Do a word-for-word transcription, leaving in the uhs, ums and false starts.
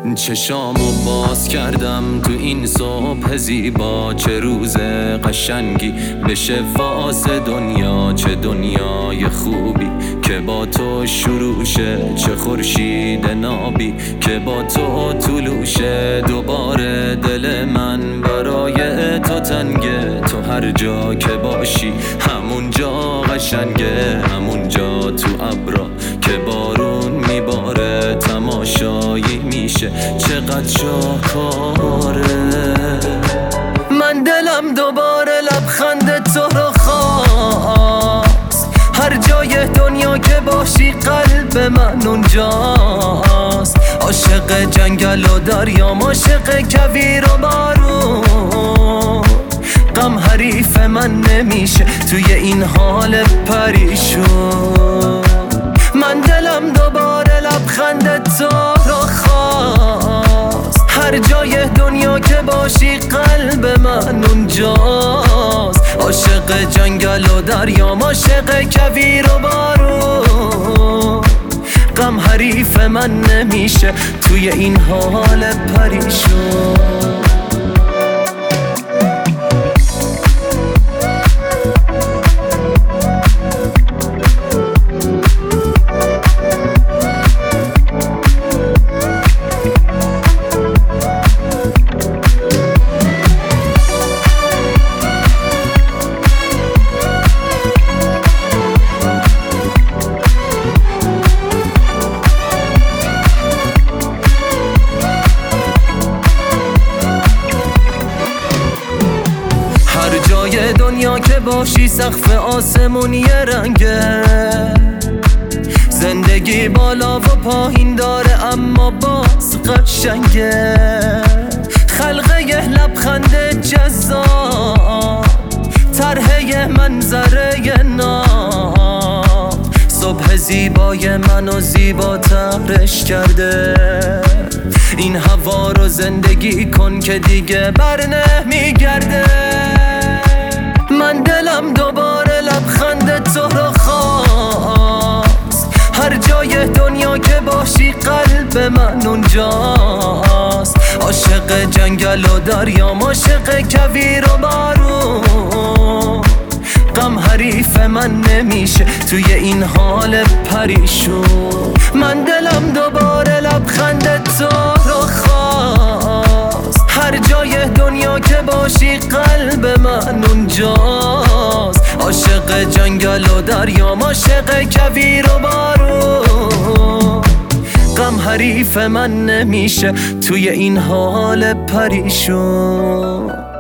چشامو باز کردم تو این صبح زیبا، چه روز قشنگی بشه واسه دنیا. چه دنیای خوبی که با تو شروع شه، چه خورشید نابی که با تو طلوشه. دوباره دل من برای تو تنگه، تو هر جا که باشی همون جا قشنگه. همون جا تو ابرا که بارون میباره، تماشایی میشه چقدر شاهکاره. من دلم دوباره لبخند تو رو خواست، هر جای دنیا که باشی قلب من اونجاست. عاشق جنگل و دریام، عاشق کویر و بارون. غم حریف من نمیشه توی این حال پریشون. من دلم دوباره لبخند تو رو خواست، هر جای دنیا که باشی قلب من اونجاست. عاشق جنگل و دریام، عاشق کویر و بارون. غم حریف من نمیشه توی این حال پریشون. جای دنیا که باشی سقف آسمونی رنگه، زندگی بالا و پایین داره اما باز قشنگه. خلقه لبخند جذاب، طرح منظره ناب. صبح زیبای منو زیباترش کرده. این هوا رو زندگی کن که دیگه بر نمیگرده. من دلم دوباره لبخند تو رو خواست، هر جای دنیا که باشی قلب من اونجاست. عاشق جنگل و دریام، عاشق کویر و بارون. غم حریف من نمیشه توی این حال پریشون. من دلم دوباره لبخند تو رو خواست، هر جای دنیا که باشی قلب من اونجاست. عاشق جنگل و دریام، عاشق کویر و بارون. غم حریف من نمیشه توی این حال پریشون.